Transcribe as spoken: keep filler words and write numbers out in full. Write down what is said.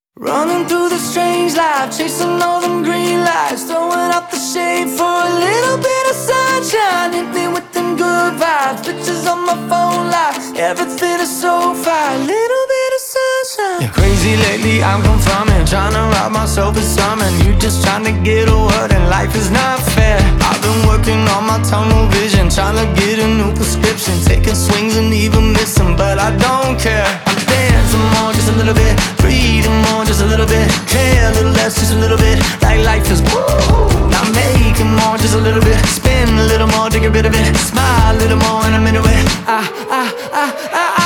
Running through the strange life, chasing all them green lights, throwing out the shade for a little bit of sunshine. Hit me with them good vibes, pictures on my phone life, everything is so fine, little bit of sunshine. Yeah, crazy lately, I'm confirming, trying to rob myself of something. You just trying to get a word and life is not fair. I've been working on my tunnel vision, trying to get a new prescription, taking swings and even missing, but I don't care. I'm dancing more, just a little bit, breathing more, just a little bit, care a little less, just a little bit, like life is woo. Now making more, just a little bit, spin a little more, take a bit of it, smile a little more, and I'm into it. I, I, I, I